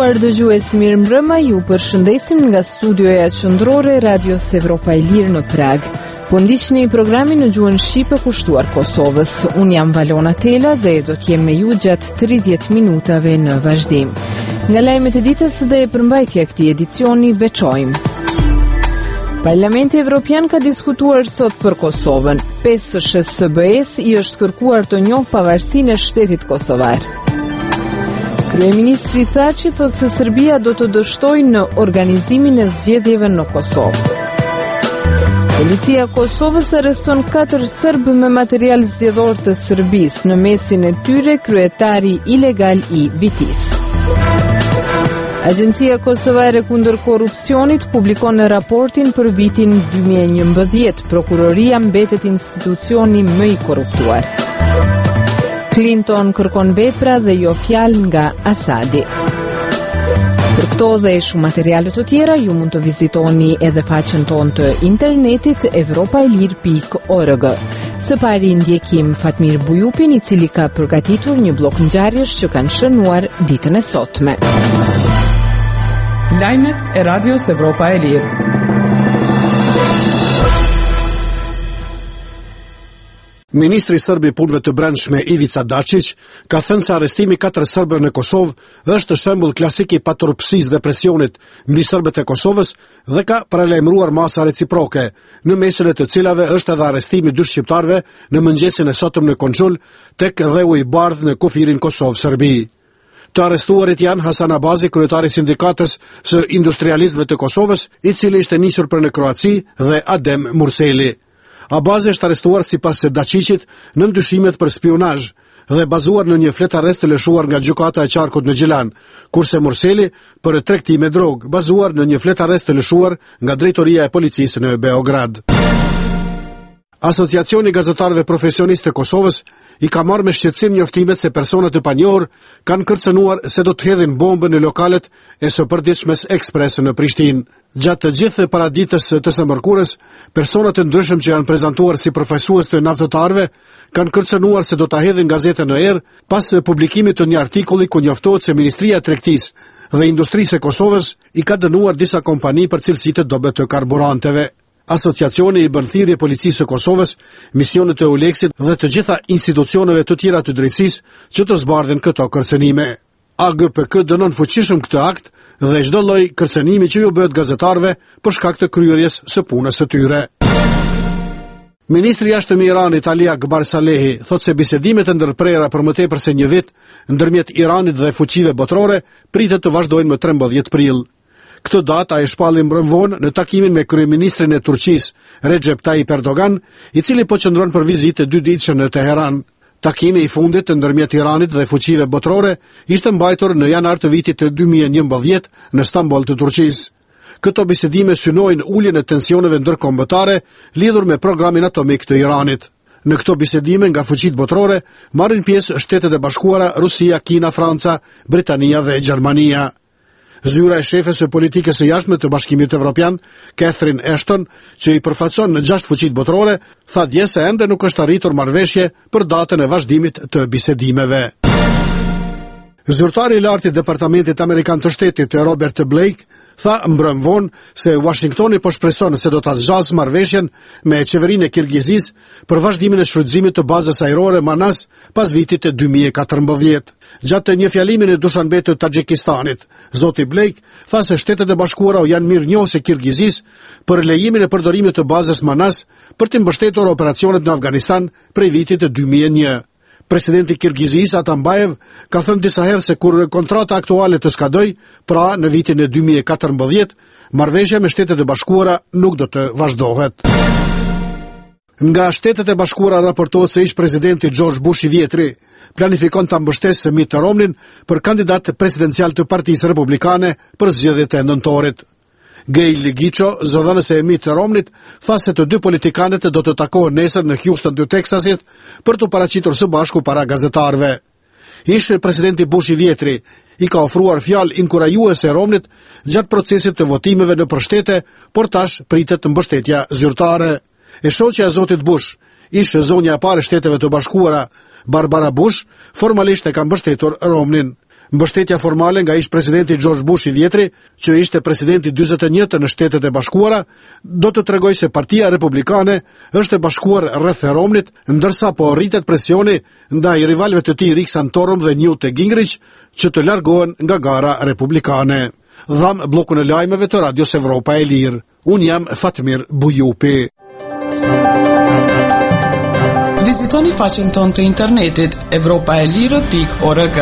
nderuar dëgjues, mirëmbrëma, ju përshëndesim nga studioja qendrore e Radios Evropa e Lirë në Prag. Po ndiqni programin në gjuhën shqipe kushtuar Kosovës. Unë jam Valona Tela dhe do të jem me ju gjatë 30 minutave në vazhdim. Nga lajmet e ditës dhe përmbajtja e këtij edicioni veçojmë. Parlamenti Evropian ka diskutuar sot për Kosovën. 5 SBE-s i është kërkuar të njohë pavarësinë e shtetit kosovar. Kryeministri Thaçi thotë se Serbia do të dështojë në organizimin e zgjedhjeve në Kosovë. Policia e Kosovës arreston 4 serbë me material zgjedhor të Serbisë, në mesin e tyre kryetari ilegal i Vitis. Agjencia Kosovare kundër korrupsionit publikon në raportin për vitin 2011. Prokuroria mbetet institucioni më i korruptuar. Clinton kërkon vepra dhe jo fjalë nga Asadi. Për këto dhe shumë materiale të tjera, ju mund të vizitoni edhe faqen tonë të internetit europaelir.org. Së pari ndjekim Fatmir Bujupin, i cili ka përgatitur një blok ngjarjesh që kanë shënuar ditën e sotme. Lajmet e Radios Evropa e Lirë. Ministri Sërb i Punëve të Brendshme Ivica Dačić ka thënë se arrestimi 4 serbëve në Kosovë është shembull klasik i paturpsisë dhe presionit mbi serbët e Kosovës dhe ka paralajmëruar masa reciproke, në mesin e të cilave është edhe arrestimi 2 shqiptarëve në mëngjesin e sotëm në Konxul tek dheu i bardh në kufirin Kosovë-Serbi. Të arrestuarit janë Hasan Abazi, kryetari i sindikatës së industrialistëve të Kosovës, i cili ishte nisur për në Kroaci, dhe Adem Murseli. Abazi është arrestuar sipas Dačićit në ndyshimet për spionazh dhe bazuar në një flet arrest të lëshuar nga gjykata e qarkut në Gjilan, kurse Murseli për tregtim me drogë, bazuar në një flet arrest të lëshuar nga drejtoria e policisë në Beograd. Asociacioni Gazetarëve Profesionistë të Kosovës i ka marrë me shqetësim njoftimet se persona të panjohur kanë kërcënuar se do të hedhin bombën në lokalet e së përditshmes Ekspres në Prishtinë. Gjatë të gjithë paraditës të së mërkurës, persona të ndryshëm që janë prezantuar si përfaqësues të naftëtarëve kanë kërcënuar se do ta hedhin gazetën në erë pas publikimit të një artikulli ku njoftohet se Ministria e Tregtisë dhe Industrisë e Kosovës i ka dënuar disa kompani për cilësitë të dobët të karburanteve. Asociacioni i bën thirrje policisë së Kosovës, misionit të Euleksit dhe të gjitha institucioneve të tjera të drejtësisë që të zbardhin këto kërcënime. AGPK dënon fuqishëm këtë akt dhe çdo lloj kërcënimi që ju bëhet gazetarëve për shkak të kryerjes së punës së tyre. Ministri i Jashtëm i Iranit Ali Akbar Salehi thotë se bisedimet e ndërprera për më tepër se një vit ndërmjet Iranit dhe fuqive botërore pritet të vazhdojnë më 13 prill. Këtë datë ai shpalli mbrëmvon në takimin me kryeministrin e Turqisë, Recep Tayyip Erdogan, i cili po qëndron për vizitë 2 ditëshe në Teheran. Takimi i fundit ndërmjet Iranit dhe fuqive botërore ishte mbajtur në janar të vitit të 2011 në Stamboll të Turqisë. Këto bisedime synojnë uljen e tensioneve ndërkombëtare lidhur me programin atomik të Iranit. Në këto bisedime nga fuqitë botërore marrin pjesë Shtetet e Bashkuara, Rusia, Kina, Franca, Britania dhe Gjermania. Zyra e shefes së politikës së jashtme të Bashkimit Evropian, Catherine Ashton, që i përfaqëson në 6 fuqitë botërore, tha dje se ende nuk është arritur marrëveshje për datën e vazhdimit të bisedimeve. Zyrtari i lartë i Departamentit Amerikan të Shtetit, Robert Blake, tha mbrëmvon se Washingtoni po shpreson se do ta zgjasë marrëveshjen me qeverinë e Kirgizisë për vazhdimin e shfrytëzimit të bazës ajrore Manas pas vitit të 2014. Gjatë një fjalimi në Dushanbe të Tadjikistanit, zoti Blake tha se Shtetet e Bashkuara janë mirënjohëse Kirgizisë për lejimin e përdorimit të bazës Manas për të mbështetur operacionet në Afganistan prej vitit të 2001. Presidenti Kirgizisë Atambayev ka thënë disa herë se kur kontrata aktuale të skadoj, pra në vitin e 2014, marrëveshja me Shtetet e Bashkuara nuk do të vazhdohet. Nga Shtetet e Bashkuara raportohet se ish presidenti George Bush i Vjetri planifikon ta mbështesë Mitt Romneyn për kandidat presidencial të Partisë Republikane për zgjedhjet e nëntorit. Gail Gicho, zëdhënës e Mitt Romneyt, tha se të 2 politikanët do të takohen nesër në Houston të Teksasit për të paraqitur së bashku para gazetarëve. Ish presidenti Bush i Vjetri i ka ofruar fjalë inkurajuese Romneyt gjatë procesit të votimeve në shtete, por tash pritet mbështetja zyrtare. E shoqja e zotit Bush, ish zonja e parë e Shteteve të Bashkuara, Barbara Bush, formalisht e ka mbështetur Romneyn. Mbështetja formale nga ish-presidenti George Bush i Vjetri, që ishte presidenti 41 në Shtetet e Bashkuara, do të tregoj se Partia Republikane është e bashkuar rreth e Romnit, ndërsa po rritet presioni ndaj rivalëve të tij Rick Santorum dhe Newt Gingrich që të largohen nga gara republikane. Dham bllokun e lajmeve të Radios Evropa e Lirë. Unë jam Fatmir Bujupi. Vizitoni faqen tonë të internetit evropaelire.org.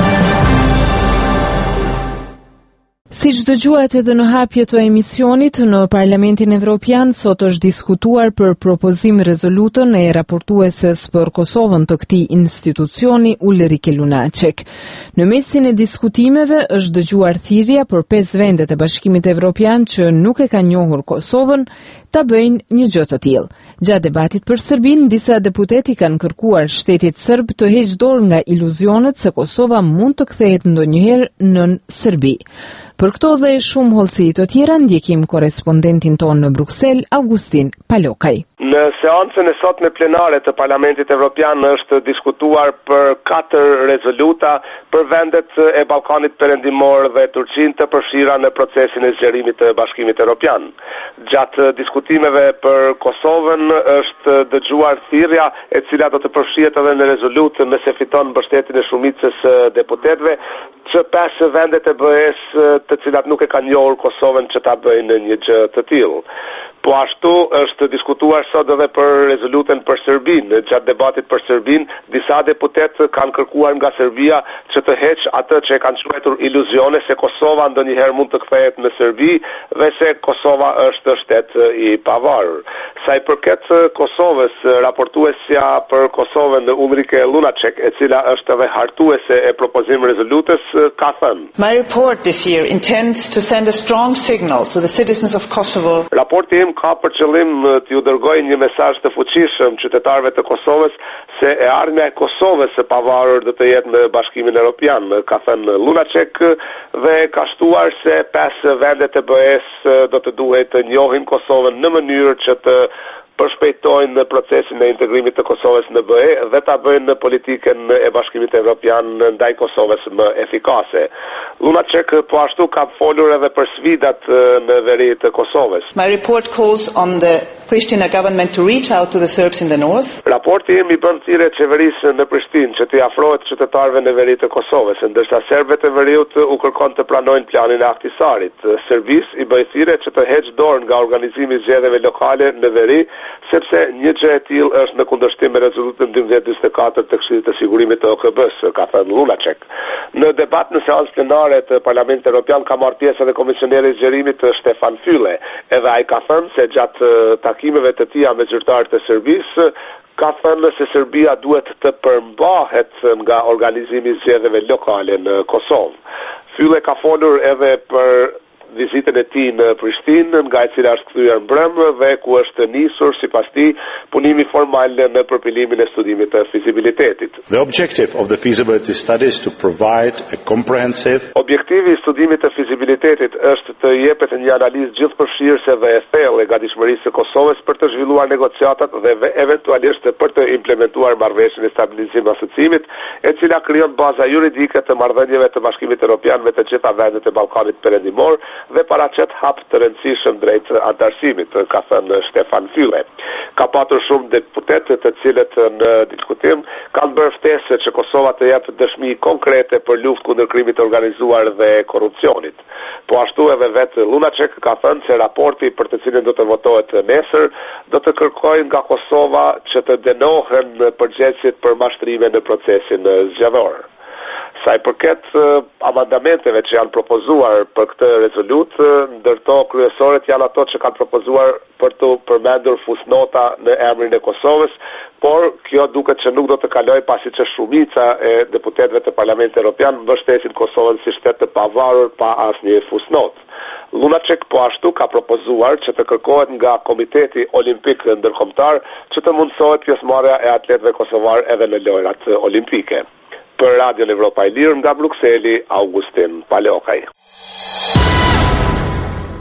Siç dëgjuat edhe në hapje të emisionit, në Parlamentin Evropian sot është diskutuar për propozim rezolutën e raportueses për Kosovën të këtij institucioni Ulrike Lunacek. Në mesin e diskutimeve është dëgjuar thirrja për 5 vendet e Bashkimit Evropian që nuk e kanë njohur Kosovën ta bëjnë një gjë të tillë. Gjatë debatit për Serbinë, disa deputeti kanë kërkuar shtetit serb të heqë dorë nga iluzionet se Kosova mund të kthehet ndonjëherë nën Serbi. Për këto dhe shumë hollësi të tjera ndjekim korrespondentin tonë në Bruksel, Augustin Palokaj. Në seancën e sotme plenare të Parlamentit Evropian është diskutuar për 4 rezoluta për vendet e Ballkanit Perëndimor dhe Turqinë të përfshira në procesin e zgjerimit të Bashkimit Evropian. Gjatë diskutimeve për Kosovën është dëgjuar thirrja e cila do të përfshihet edhe në rezolutë nëse fiton mbështetjen e shumicës deputetëve që 5 vendet e BE-s të cilat nuk e kanë njohur Kosovën që ta bëjnë një gjë të tillë. Po ashtu është diskutuar sot edhe për rezolutën për Serbinë. Gjatë debatit për Serbinë, disa deputetë kanë kërkuar nga Serbia që të heqë atë që e kanë quajtur iluzione se Kosova ndonjëherë mund të kthehet në Serbi dhe se Kosova është shtet i pavarur. Sa i përket Kosovës, raportuesja për Kosovën Ulrike Lunacek, e cila është edhe hartuese e propozimit rezolutës, ka thënë: My report this year intends to send a strong signal to the citizens of Kosovo. Raporti im ka për qëllim t'ju dërgojë një mesazh të fuqishëm qytetarëve të Kosovës se e ardhmja e Kosovës së pavarur do të jetë në Bashkimin Evropian, ka thënë Lunacek, dhe ka shtuar se 5 vendet e BE-s do të duhet të njohin Kosovën në mënyrë që të përshpejtojnë procesin e integrimit të Kosovës në BE dhe ta bëjnë politikën e Bashkimit Evropian ndaj Kosovës më efikase. Lunacek po ashtu ka folur edhe për sfidat në veri të Kosovës. My report calls on the Pristina government to reach out to the Serbs in the north. Raporti im i bën thirrje qeverisë në Prishtinë që t'i afrohet qytetarëve në veri të Kosovës, ndërsa serbët e veriut u kërkon të pranojnë planin e Ahtisarit. Serbisë i bëj thirrje që të heqë dorë nga organizimi i zgjedhjeve lokale në veri, sepse një gjë e tillë është në kundërshtim me rezolutën 1244 të Këshillit të Sigurimit të OKB-s, ka thënë Lunacek. Në debat në seancë plenare të Parlamentit Evropian ka marrë pjesë edhe komisioneri i zgjerimit Stefan Füle, edhe ai ka thënë se gjatë takimeve të tija me zyrtarët e Serbisë ka thënë se Serbia duhet të përmbahet nga organizimi i zgjedhjeve lokale në Kosovë. Füle ka folur edhe për vizitën e tij në Prishtinë, nga e cila është kthyer mbrëm dhe ku është nisur sipas tij punimi formal në përpilimin e studimit të fizibilitetit. The objective of the feasibility study is to provide a comprehensive. Objektivi i studimit të fizibilitetit është të jepet një analizë gjithëpërfshirëse dhe e thellë e gatishmërisë së Kosovës për të zhvilluar negociatat dhe eventualisht për të implementuar marrëveshjen e stabilizimit dhe asociimit, e cila krijon baza juridike të marrëdhënieve të Bashkimit Evropian me të gjitha vendet e Ballkanit Perëndimor dhe paraqet hap të rëndësishëm drejt antarësimit, ka thënë Stefan Füle. Ka patur shumë deputetë të cilët në diskutim kanë bërë ftesë që Kosova të jepë dëshmi konkrete për luftë kundër krimit të organizuar dhe korrupsionit. Po ashtu edhe vetë Lunacek ka thënë se raporti për të cilin do të votohet nesër do të kërkojë nga Kosova që të dënohen përgjegjësit për mashtrime në procesin zgjedhor. Sa i përket amendamenteve që janë propozuar për këtë rezolutë, ndërto kryesorët janë ato që kanë propozuar për të përmendur fusnota në emrin e Kosovës, por kjo duket që nuk do të kalojë pasi që shumica e deputetëve të Parlamentit Evropian mbështesin Kosovën si shtet të pavarur pa asnjë fusnotë. Lunacek po ashtu ka propozuar që të kërkohet nga Komiteti Olimpik Ndërkombëtar që të mundësohet pjesëmarrja e atletëve kosovar edhe në lojrat olimpike. Për Radion Evropa e Lirë nga Brukseli, Augustin Palokaj.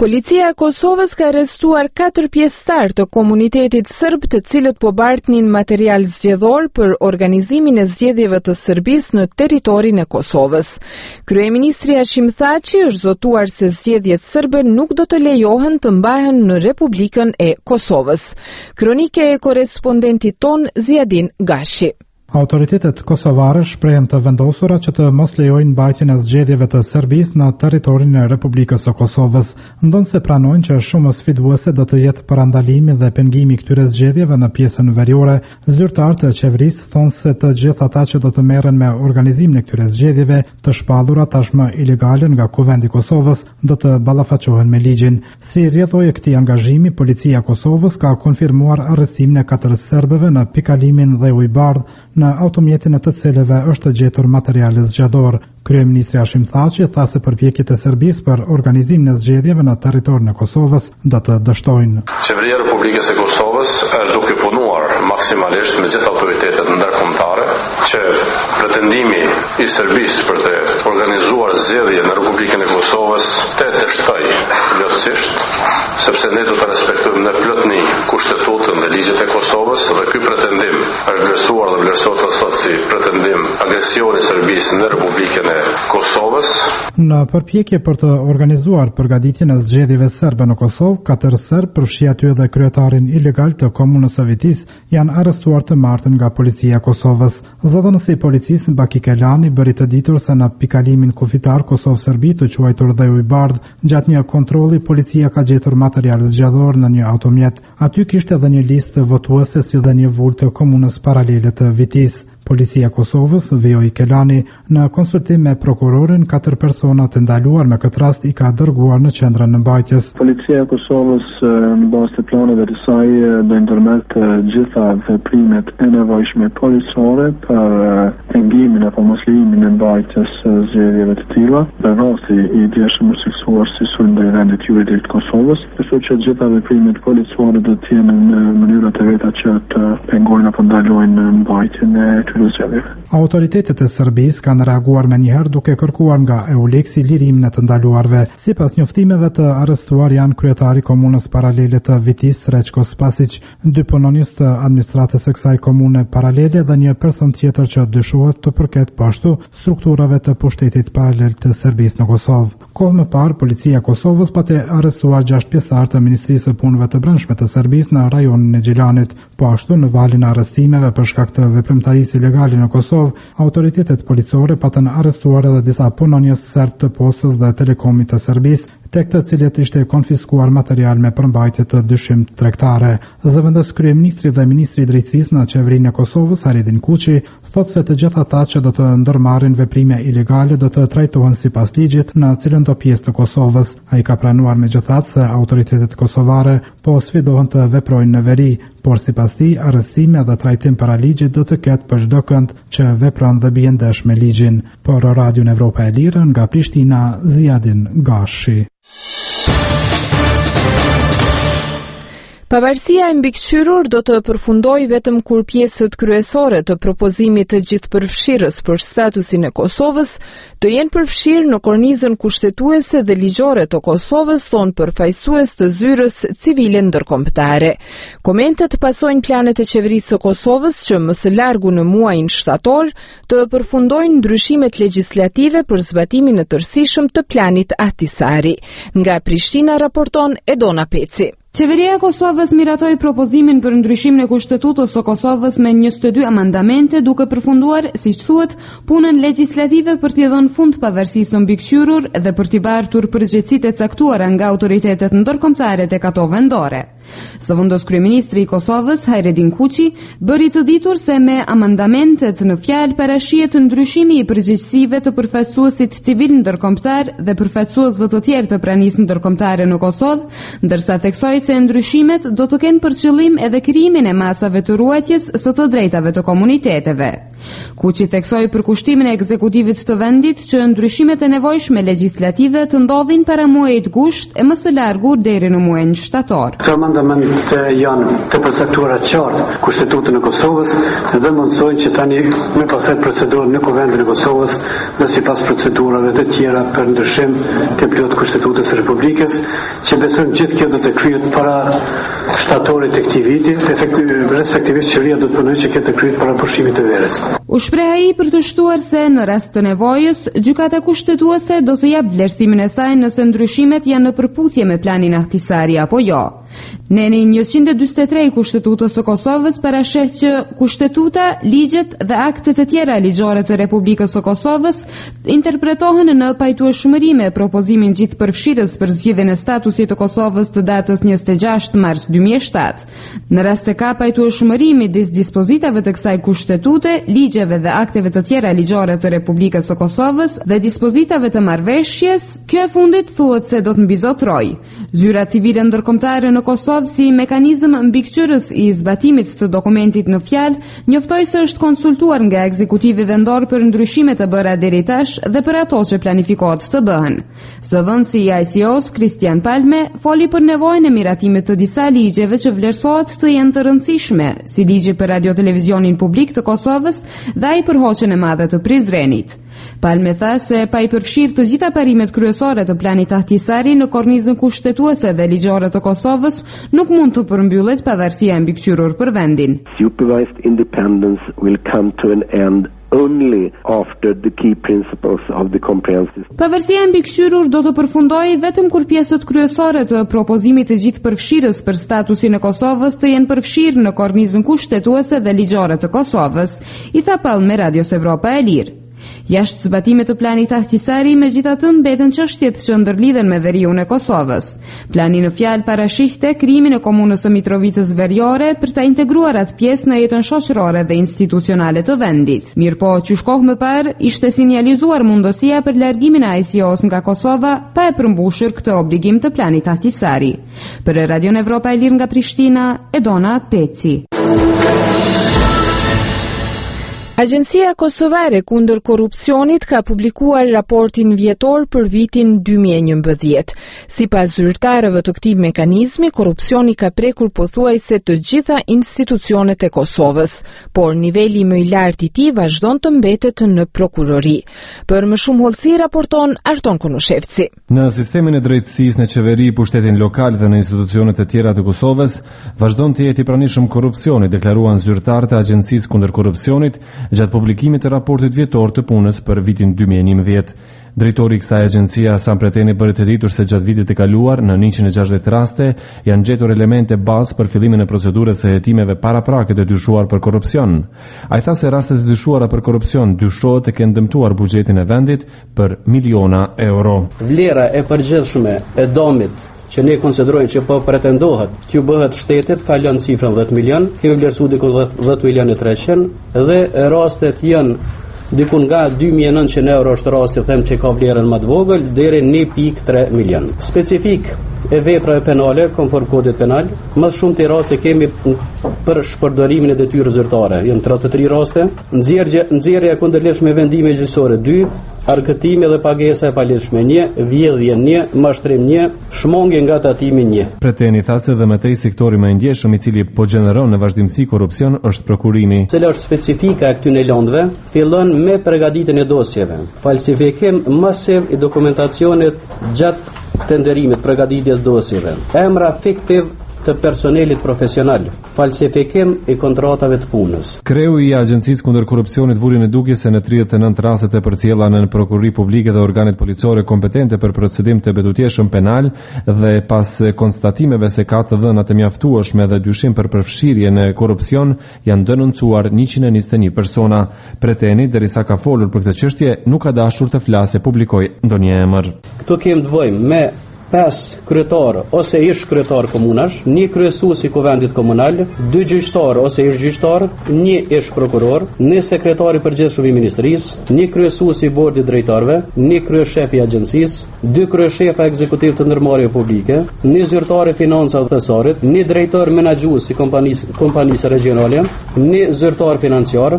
Policia e Kosovës ka arrestuar 4 pjesëtar të komunitetit serb të cilët po bartnin material zgjedhor për organizimin e zgjedhjeve të Serbisë në territorin e Kosovës. Kryeministri Hashim Thaçi është zotuar se zgjedhjet serbe nuk do të lejohen të mbahen në Republikën e Kosovës. Kronike e korrespondentit ton Ziadin Gashi. Autoritetet kosovare shprehen të vendosura që të mos lejojnë mbajtjen e zgjedhjeve të Serbisë në territorin e Republikës së Kosovës, ndonse pranojnë që shumë sfiduese do të jetë parandalimi dhe pengimi këtyre zgjedhjeve në pjesën veriore. Zyrtarët e qeverisë thonë se të gjithë ata që do të merren me organizimin e këtyre zgjedhjeve të shpallura tashmë ilegale nga Kuvendi i Kosovës do të ballafaqohen me ligjin. Si rrjedhoi këtij angazhimi, policia e Kosovës ka konfirmuar arrestimin e 4 serbëve në pikalimin dhe Ujbardh, në automjetin e të cilëve është gjetur material zgjedhor. Kryeministri Hashim Thaçi tha se përpjekjet e Serbisë për organizimin e zgjedhjeve në territorin e Kosovës do të dështojnë. Qeveria e Republikës së Kosovës është duke punuar maksimalisht me gjithë autoritetet ndërkombëtare që pretendimi i Serbisë për të organizuar zgjedhje në Republikën e Kosovës të dështojë plotësisht, sepse ne do të respektojmë në plotësi kushtetutën dhe ligjet e Kosovës dhe ky pretendim është vlerësuar dhe vlerësohet sot si pretendim agresioni i Serbisë në Republikën e Kosovës. Në përpjekje për të organizuar përgatitjen e zgjedhjeve serbe në Kosovë, 4 serb, përfshi aty edhe kryetarin ilegal të komunës së Vitis, janë arrestuar të martën nga policia e Kosovës. Zëdhënësi i policisë Baki Kelani bëri të ditur se në pikalimin kufitar Kosovë-Serbi të quajtur dhe Ujbardh, gjatë një kontrolli policia ka gjetur material zgjedhor në një automjet. Aty kishte edhe një listë votuese si dhe një vulë të komunës paralele të Vitis. Policia e Kosovës, Vjoj Kelani, në konsultim me prokurorin, 4 persona të ndaluar me këtë rast i ka dërguar në qendrën në mbajtjes. Policia e Kosovës në bazë të planeve të saj do ndërmerr të gjitha veprimet e nevojshme policore për pengimin apo mos lejimin e mbajtjes zgjedhjeve të tilla, në rasti i djeshëm seksuar si sulm ndaj vendit juridik të Kosovës, kështu që gjitha veprimet policore do të jenë në mënyra të veta që të pengojnë apo ndalojnë mbajtjen e Autoritetet e Serbisë kanë reaguar menjëherë duke kërkuar nga EULEX-i lirimin e të ndaluarve. Sipas njoftimeve të arrestuar janë kryetari komunës paralele të Vitis, Srećko Spasić, 2 punonjës të administratës së kësaj komune paralele dhe një person tjetër që dyshohet të përket pashtu strukturave të pushtetit paralel të Serbisë në Kosovë. Kohë më parë, policia e Kosovës pati arrestuar 6 pjesëtar të Ministrisë së Punëve të Brendshme të Serbisë në rajonin e Gjilanit. Po ashtu, në valin e arrestimeve për shkak të veprimtarisë ilegale në Kosovë, autoritetet policore patën arrestuar edhe disa punonjës serb të postës dhe telekomit të Serbisë, tek të cilët ishte konfiskuar material me përmbajtje të dyshim tregtare. Zëvendës kryeministri dhe ministri i drejtësisë në qeverinë e Kosovës, Haridin Kuçi, thotë se të gjithë ata që do të ndërmarrin veprime ilegale do të trajtohen sipas ligjit në cilën do pjesë të Kosovës. Ai ka pranuar megjithatë se autoritetet kosovare po sfidohen të veprojnë në veri, por sipas tij arrestime dhe trajtim para ligjit do të ketë për çdo kënd që vepron dhe bie ndesh me ligjin. Por Radio Evropa e Lirë nga Prishtina, Ziadin Gashi. Pavarësia e mbikëqyrur do të përfundojë vetëm kur pjesët kryesore të propozimit të gjithëpërfshirës për statusin e Kosovës të jenë përfshirë në kornizën kushtetuese dhe ligjore të Kosovës, thonë përfaqësues të zyrës civile ndërkombëtare. Komentet pasojnë planet e qeverisë së Kosovës që më së largu në muajin shtator të përfundojnë ndryshimet legjislative për zbatimin e tërësishëm të planit Ahtisari. Nga Prishtina raporton Edona Peci. Qeveria e Kosovës miratoi propozimin për ndryshimin e kushtetutës së Kosovës me 22 amandamente, duke përfunduar, siç thuhet, punën legjislative për t'i dhënë fund pavarësisë së mbikëqyrur dhe për t'i bartur përgjegjësitë e caktuara nga autoritetet ndërkombëtare tek ato vendore. Zëvendës kryeministri i Kosovës, Haridin Kuçi, bëri të ditur se me amandamentet në fjalë parashihet ndryshimi i përgjegjësive të përfaqësuesit civil ndërkombëtar dhe përfaqësuesve të tjerë të pranisë ndërkombëtare në Kosovë, ndërsa theksoi se ndryshimet do të kenë për qëllim edhe krijimin e masave të ruajtjes së të drejtave të komuniteteve. Kuçi theksoi për kushtimin e ekzekutivit të vendit që ndryshimet e nevojshme legjislative të ndodhin para muajit gusht e më së largu deri në muajin shtator. Këto amendamente janë të përcaktuara qartë Kushtetutën e Kosovës dhe mundsojnë që tani me pasoj procedurën në Kuvendin e Kosovës dhe sipas procedurave të tjera për ndryshim të plot Kushtetutës së Republikës, që besojmë gjithë kjo do të kryhet para shtatorit të këtij viti, respektivisht qeveria do të punojë që kjo të kryhet para pushimit të verës. U shpreh ai për të shtuar se në rast të nevojës, gjykata kushtetuese do të jap vlerësimin e saj nëse ndryshimet janë në përputhje me planin Ahtisari apo jo. Neni 143 i Kushtetutës së Kosovës parasheh që Kushtetuta, ligjet dhe aktet e tjera ligjore të Republikës së Kosovës interpretohen në pajtueshmëri me propozimin gjithëpërfshirës për zgjidhjen e statusit të Kosovës të datës 26 mars 2007. Në rast se ka pajtueshmëri midis dispozitave të kësaj kushtetute, ligjeve dhe akteve të tjera ligjore të Republikës së Kosovës dhe dispozitave të marrëveshjes, kjo e fundit thuhet se do të mbizotrojë. Zyra civile ndërkombëtare në Kosovë si mekanizëm mbikëqyrës i zbatimit të dokumentit në fjalë, njoftoi se është konsultuar nga ekzekutivi vendor për ndryshimet të bëra deri tash dhe për ato që planifikohet të bëhen. Zëvendësi i ICO-s, Kristian Palme, foli për nevojën e miratimit të disa ligjeve që vlerësohet të jenë të rëndësishme, si ligji për radio-televizionin publik të Kosovës dhe ai për hoqjen e madhe të Prizrenit. Palme tha se pa i përfshirë të gjitha parimet kryesore të planit Ahtisari në kornizën kushtetuese dhe ligjore të Kosovës, nuk mund të përmbyllet pavarësia e mbikëqyrur për vendin. Supervised independence will come to an end only after the key principles of the comprehensive. Pavarësia e mbikëqyrur do të përfundojë vetëm kur pjesët kryesore të propozimit të gjithëpërfshirës për statusin e Kosovës të jenë përfshirë në kornizën kushtetuese dhe ligjore të Kosovës, i tha Palme Radios Evropa e Lirë. Jashtë zbatimit të planit Ahtisari, megjithatë mbeten çështjet që ndërlidhen me veriun e Kosovës. Plani në fjalë parashihte krijimin e komunës së Mitrovicës Veriore për ta integruar atë pjesë në jetën shoqërore dhe institucionale të vendit. Mirëpo, qysh kohë më parë ishte sinjalizuar mundësia për largimin e ICO-s nga Kosova pa e përmbushur këtë obligim të planit Ahtisari. Për Radion Evropa e Lirë nga Prishtina, Edona Peci. Agjencia Kosovare kundër korrupsionit ka publikuar raportin vjetor për vitin 2011. Sipas zyrtarëve të këtij mekanizmi, korrupsioni ka prekur pothuajse të gjitha institucionet e Kosovës, por niveli më i lartë i tij vazhdon të mbetet në prokurori. Për më shumë hollësi raporton Arton Konushevci. Në sistemin e drejtësisë në qeveri, pushtetin lokal dhe në institucionet e tjera të Kosovës, vazhdon të jetë i pranishëm korrupsioni, deklaruan zyrtarët e Agjencisë kundër korrupsionit gjatë publikimit të raportit vjetor të punës për vitin 2011. Drejtori i kësaj agjencie Hasan Preteni bëri të ditur se gjatë vitit të kaluar në 160 raste janë gjetur elemente bazë për fillimin e procedurës së hetimeve paraprake të dyshuar për korrupsion. Ai tha se rastet e dyshuara për korrupsion dyshohet të kenë dëmtuar buxhetin e vendit për miliona euro. Vlera e përgjithshme e domit që ne konsiderojmë që po pretendohet që bëhet shtetit ka lënë cifrën 10 milion, kemi vlerësuar diku 10 milionë 300 dhe rastet janë diku nga 2.900 euro është rasti them që ka vlerën më të vogël deri 1.3 milion. Specifik e veprave penale konform kodit penal, më shumë të raste kemi për shpërdorimin e detyrës zyrtare, janë 33 raste, nxjerrja kundërligjshme vendime gjyqësore 2, arkëtimi dhe pagesa e paligjshme 1, vjedhje 1, mashtrim 1, shmangje nga tatimi 1. Preteni tha se dhe më tej sektori më i ndjeshëm i cili po gjeneron në vazhdimsi korrupsion është prokurimi. Cila është specifika e këtyre lëndëve? Fillon me përgatitjen e dosjeve, falsifikim masiv i dokumentacionit gjatë tenderimit, përgatitjes dosjeve, emra fiktiv të personelit profesional, falsifikim i kontratave të punës. Kreu i Agjencisë kundër korrupsionit vuri në dukje se në 39 rastet e përcjella në prokurori publike dhe organet policore kompetente për procedim të betutjeshëm penal dhe pas konstatimeve se ka të dhëna të mjaftueshme dhe dyshim për përfshirje në korrupsion janë denoncuar 121 persona. Preteni, derisa ka folur për këtë çështje, nuk ka dashur të flasë publikoj ndonjë emër. Këtu kemi të bëjmë me 5 kryetar ose ish kryetar komunash, 1 kryesues i kuvendit komunal, 2 gjyqtar ose ish gjyqtar, 1 ish prokuror, 1 sekretar i përgjithshëm i ministrisë, 1 kryesues i bordit drejtorëve, 1 kryeshef i agjencisë, 2 kryeshefa ekzekutiv të ndërmarrjeve publike, 1 zyrtar i financave të thesarit, 1 drejtor menaxhues i kompanisë regionale, 1 zyrtar financiar,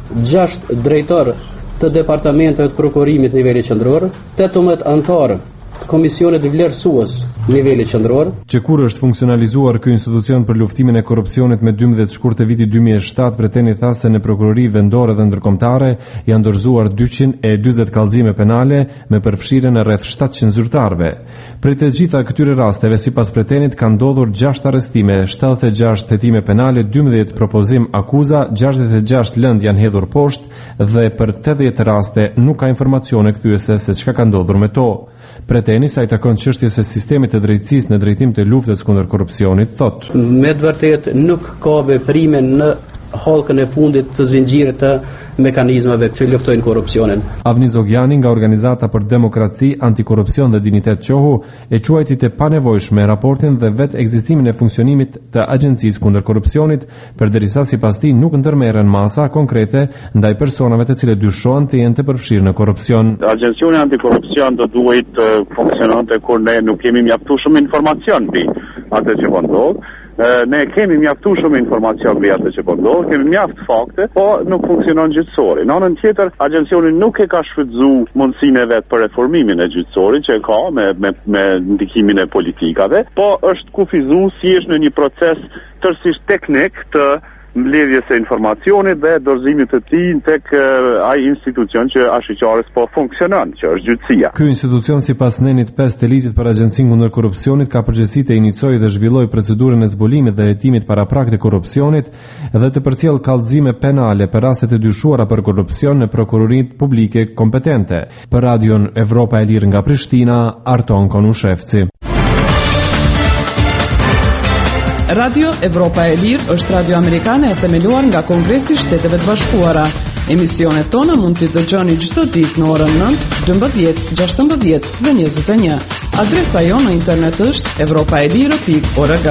6 drejtor të departamenteve të prokurimit nivelli qendror, 18 anëtar Komisionet vlerësues nivelli qendror, që kur është funksionalizuar ky institucion për luftimin e korrupsionit me 12 shkurt e vitit 2007, preteni tha se në prokurori vendore dhe ndërkombëtare janë dorëzuar 240 kallëzime penale me përfshirjen e rreth 700 zyrtarëve. Për të gjitha këtyre rasteve, sipas pretenit, kanë ndodhur 6 arrestime, 76 hetime penale, 12 propozim akuza, 66 lëndë janë hedhur poshtë dhe për 80 raste nuk ka informacione kthyese se çka ka ndodhur me to. Preteni sa i takon çështjes së sistemit të drejtësisë në drejtim të luftës kundër korrupsionit, thotë: Me të vërtetë nuk ka veprime në hallkën e fundit të zinxhirit të mekanizmave që luftojnë korrupsionin. Avni Zogjani nga Organizata për Demokraci, Antikorrupsion dhe Dinitet Qohu e quajti të panevojshme raportin dhe vetë ekzistimin e funksionimit të Agjencisë kundër korrupsionit, përderisa sipas tij nuk ndërmerren masa konkrete ndaj personave të cilët dyshohen të jenë të përfshirë në korrupsion. Agjencioni antikorrupsion do duhet të funksiononte kur ne nuk kemi mjaftuar informacion mbi atë që po ndodh. Ne kemi mjaftuar shumë informacion mbi atë që po ndodh, kemi mjaft fakte, po nuk funksionon gjyqësori. Në anën tjetër, agjencioni nuk e ka shfrytzuar mundësinë e vet për reformimin e gjyqësorit që e ka me ndikimin e politikave, po është kufizuar si është në një proces tërësisht teknik të mbledhjes së informacionit dhe dorëzimit të tij tek ai institucion që ashiqares po funksionon, që është gjyqësia. Ky institucion sipas nenit 5 të ligjit për Agjencinë kundër korrupsionit ka përgjegjësi të iniciojë dhe zhvillojë procedurën e zbulimit dhe hetimit paraprak të korrupsionit dhe të përcjell kallëzime penale për raste të dyshuara për korrupsion në prokuroritë publike kompetente. Për Radion Evropa e Lirë nga Prishtina, Arton Konushevci. Radio Evropa e Lirë është radio amerikane e themeluar nga Kongresi i Shteteve të Bashkuara. Emisionet tona mund t'i dëgjoni çdo ditë në orën 9, 12, 16 dhe 21. Adresa jonë në internet është europaelire.org.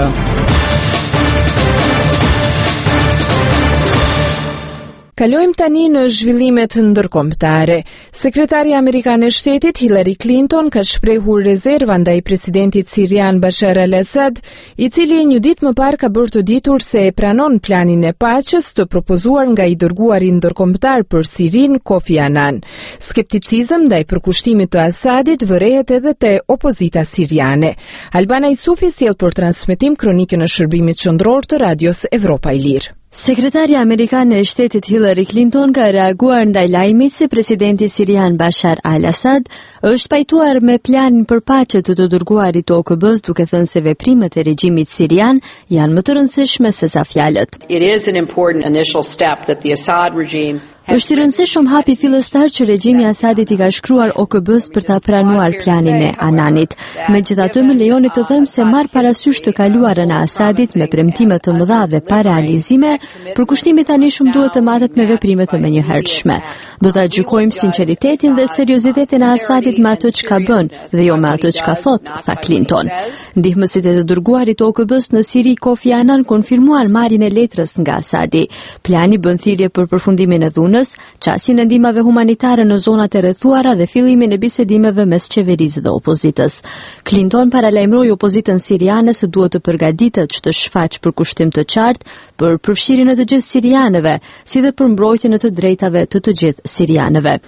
Kalojmë tani në zhvillimet ndërkombëtare. Sekretarja amerikane e Shtetit Hillary Clinton ka shprehur rezerva ndaj presidentit sirian Bashar al-Assad, i cili një ditë më parë ka bërë të ditur se e pranon planin e paqes të propozuar nga i dërguari ndërkombëtar për Sirin Kofi Annan. Skepticizëm ndaj përkushtimit të Assadit vërehet edhe te opozita siriane. Albana Isufi sjell për transmetim kronikën e shërbimit qendror të Radios Evropa e Lirë. Sekretarja amerikane e Shtetit Hillary Clinton ka reaguar ndaj lajmit se presidenti sirian Bashar al-Assad është pajtuar me planin për paqe të dërguarit të OKB-s, duke thënë se veprimet e regjimit sirian janë më të rëndësishme se sa fjalët. It is an important initial step that the Assad regime Është i rëndësishëm hapi fillestar që regjimi i Asadit i ka shkruar OKB-s për ta pranuar planin e Ananit. Megjithatë, më lejoni të them se marr parasysh të kaluarën e Asadit me premtime të mëdha dhe pa realizime, përkushtimi tani shumë duhet të matet me veprime të menjëhershme. Do ta gjykojmë sinqeritetin dhe seriozitetin e Asadit me atë çka bën dhe jo me atë çka thot, tha Clinton. Ndihmësit e të dërguarit të OKB-s në Siri Kofi Annan konfirmuan marrjen e letrës nga Asadi. Plani bën thirrje për përfundimin e dhunës, qasin e ndihmave humanitare në zonat e rrethuara dhe fillimin e bisedimeve mes qeverisë dhe opozitës. Clinton paralajmëroi opozitën siriane se duhet të përgatitet që të shfaqë përkushtim të qartë për përfshirjen e të gjithë sirianëve, si dhe për mbrojtjen e të drejtave të të gjithë sirianëve.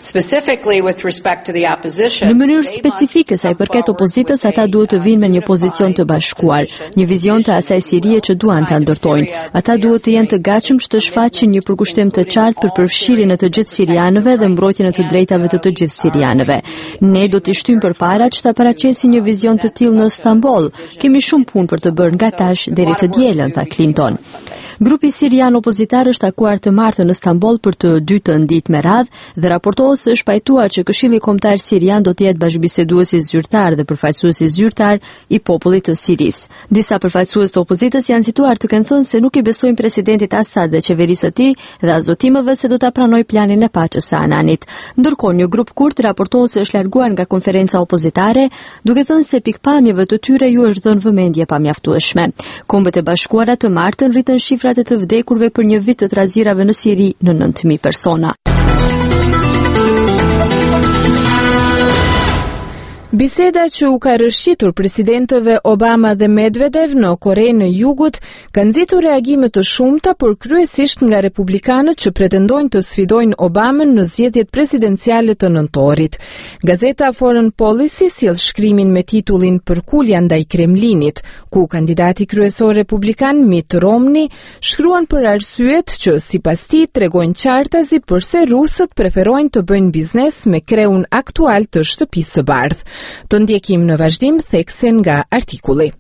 Në mënyrë specifike sa i përket opozitës, ata duhet të vinë me një pozicion të bashkuar, një vizion të asaj Sirie që duan ta ndërtojnë. Ata duhet të jenë të gatshëm që të shfaqin një përkushtim të qartë për përfshirjen e të gjithë sirianëve dhe mbrojtjen e të drejtave të të gjithë sirianëve. Ne do t'i shtyjmë përpara që ta paraqesim një vizion të tillë në Stamboll. Kemi shumë punë për të bërë nga tash deri të dielën, tha Clinton. Grupi sirian opozitar është takuar të martën në Stamboll për të dytën ditë me radhë dhe raportohet se është pajtuar që Këshilli Kombëtar Sirian do të jetë bashkëbiseduesi zyrtar dhe përfaqësuesi zyrtar i popullit të Sirisë. Disa përfaqësues të opozitës janë cituar të kenë thënë se nuk i besojnë presidentit Assad dhe qeverisë së tij dhe azotimeve se do ta pranojë planin e paqes së Ananit. Ndërkohë, një grup kurd raportohet se është larguar nga konferenca opozitare, duke thënë se pikpamjeve të tyre ju është dhënë vëmendje pamjaftueshme. Kombët e Bashkuara të martën rritën shifrat e të vdekurve për një vit të trazirave në Siri në 9.000 persona. Biseda që u ka rëshqitur presidentëve Obama dhe Medvedev në Korenë e Jugut ka nxitur reagime të shumta, por kryesisht nga republikanët që pretendojnë të sfidojnë Obamën në zgjedhjet presidenciale të nëntorit. Gazeta Foreign Policy sjell shkrimin me titullin Përkulja ndaj Kremlinit, ku kandidati kryesor republikan Mitt Romney shkruan për arsyet që sipas tij tregojnë qartazi pse rusët preferojnë të bëjnë biznes me kreun aktual të Shtëpisë së Bardhë. Të ndjekim në vazhdim theksen nga artikulli.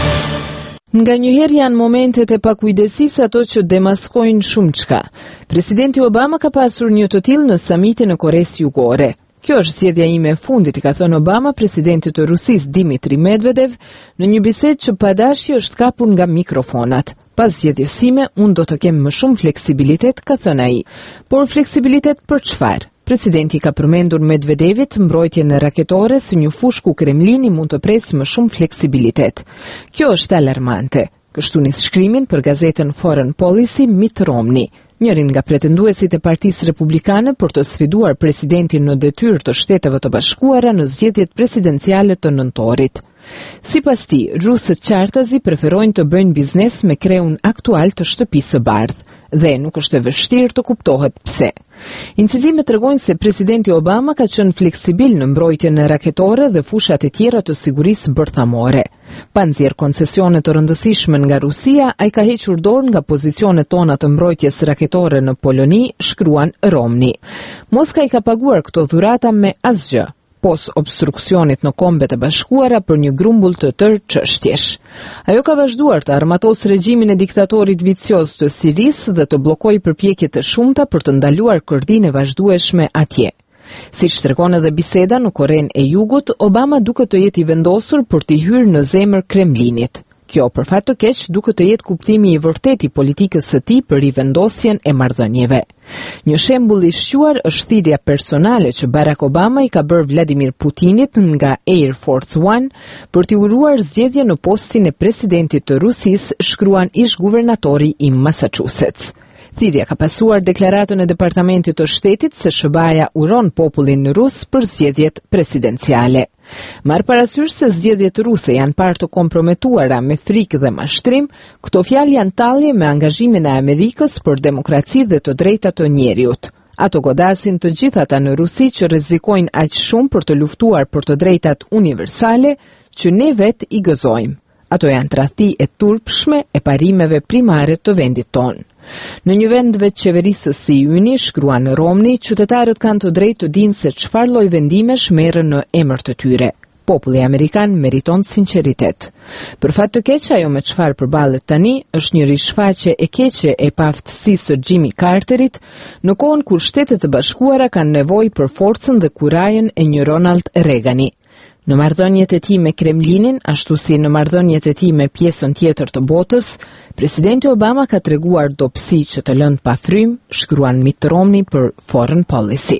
Nga njëherë janë momentet e pakujdesisë ato që demaskojnë shumë çka. Presidenti Obama ka pasur një të tillë në samitin e Koresë Jugore. Kjo është zgjedhja ime e fundit, i ka thënë Obama presidentit të Rusisë Dmitri Medvedev në një bisedë që padashje është kapur nga mikrofonat. Pas zgjedhjes sime, unë do të kem më shumë fleksibilitet, ka thënë ai. Por fleksibilitet për çfarë? Presidenti ka përmendur Medvedevit mbrojtjen raketore së një fushë ku Kremlini mund të presë më shumë fleksibilitet. Kjo është alarmante. Kështu nis shkrimin për gazetën Foreign Policy Mitt Romney, njërin nga pretenduesit e Partisë Republikane për të sfiduar presidentin në detyrë të Shteteve të Bashkuara në zgjedhjet presidenciale të nëntorit. Sipas tij, rusët qartazi preferojnë të bëjnë biznes me kreun aktual të Shtëpisë së Bardhë dhe nuk është e vështirë të kuptohet pse. Incizimet tregojnë se presidenti Obama ka qenë fleksibil në mbrojtjen raketore dhe fushat e tjera të sigurisë bërthamore. Pa nxjerr koncesione të rëndësishme nga Rusia, ai ka hequr dorë nga pozicionet tona të mbrojtjes raketore në Poloni, shkruan Romney. Moska i ka paguar këto dhurata me asgjë, pos obstruksionit në Kombet e Bashkuara për një grumbull të tërë çështjesh. Ajo ka vazhduar të armatosë regjimin e diktatorit vicioz të Sirisë dhe të bllokojë përpjekjet e shumta për të ndaluar kërdinë e vazhdueshme atje. Siç tregon edhe biseda në Korenë e Jugut, Obama duket të jetë i vendosur për të hyrë në zemër Kremlinit. Kjo, për fat të keq, duket të jetë kuptimi i vërtetë i politikës së tij për rivendosjen e marrëdhënieve. Një shembull i shquar është thirrja personale që Barack Obama i ka bërë Vladimir Putinit nga Air Force One për t'i uruar zgjedhje në postin e presidentit të Rusisë, shkruan ish guvernatori i Massachusetts. Thirrja ka pasuar deklaratën e Departamentit të Shtetit se SBA-ja uron popullin rus për zgjedhjet presidenciale. Marr parasysh se zgjedhjet ruse janë parë të komprometuara me frikë dhe mashtrim, këto fjalë janë tallje me angazhimin e Amerikës për demokraci dhe të drejtat të njeriut. Ato godasin të gjithata në Rusi që rrezikojnë aq shumë për të luftuar për të drejtat universale që ne vet i gëzojmë. Ato janë tradhti e turpshme e parimeve primare të vendit tonë. Në një vend vetë qeverisë si yni, shkruan Romney, qytetarët kanë të drejtë të dinë se çfarë lloj vendimesh merren në emër të tyre. Populli amerikan meriton sinqeritet. Për fat të keq, ajo me çfarë përballet tani është një rishfaqje e keqe e paaftësisë së Jimmy Carterit, në kohën kur Shtetet e Bashkuara kanë nevojë për forcën dhe kurajën e një Ronald Reagani. Në marrëdhëniet e tij me Kremlinin, ashtu si në marrëdhëniet e tij me pjesën tjetër të botës, presidenti Obama ka treguar dobësi që të lënë pa frym, shkruan Mitt Romney për Foreign Policy.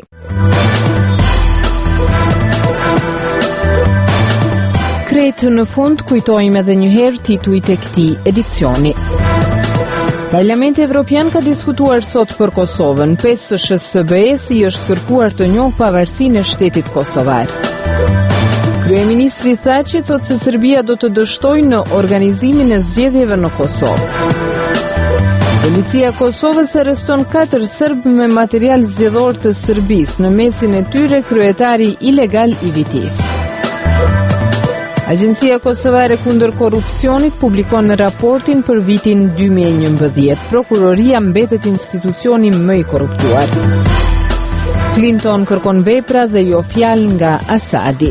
Kretë në fund kujtojmë edhe një herë titujt e këtij edicioni. Parlamenti Evropian ka diskutuar sot për Kosovën. 5 SBE-s i është kërkuar të njohë pavarësinë e shtetit kosovar. Kryeministri Thaçi thotë se Serbia do të dështojë në organizimin e zgjedhjeve në Kosovë. Policia e Kosovës arreston 4 serbë me material zgjedhor të Serbisë, në mesin e tyre kryetari ilegal i Vitis. Agjencia Kosovare kundër korrupsionit publikon raportin për vitin 2011. Prokuroria mbetet institucioni më i korruptuar. Clinton kërkon vepra dhe jo fjalë nga Asadi.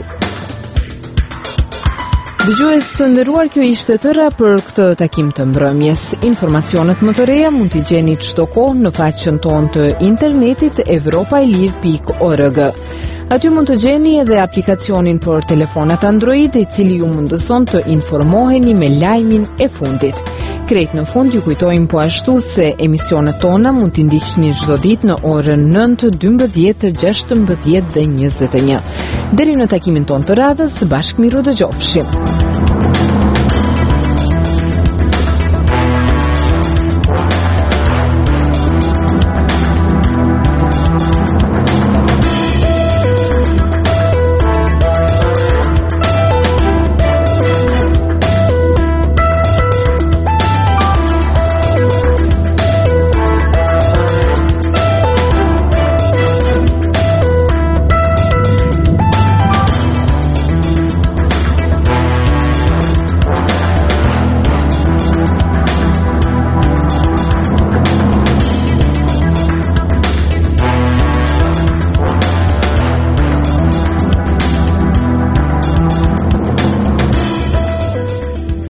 Dëgjues të nderuar, kjo ishte tëra për këtë takim të mbrëmjes. Informacionet më të reja mund t'i gjeni çdo kohë në faqen tonë të internetit evropailir.org. Aty mund të gjeni edhe aplikacionin për telefonat Android, i cili ju mundëson të informoheni me lajmin e fundit. Krejt në fund ju kujtojmë po ashtu se emisionet tona mund t'i ndiqni çdo ditë në orën 9, 12, 16 dhe 21. Deri në takimin ton të radhës, bashkë miru dëgjofshim.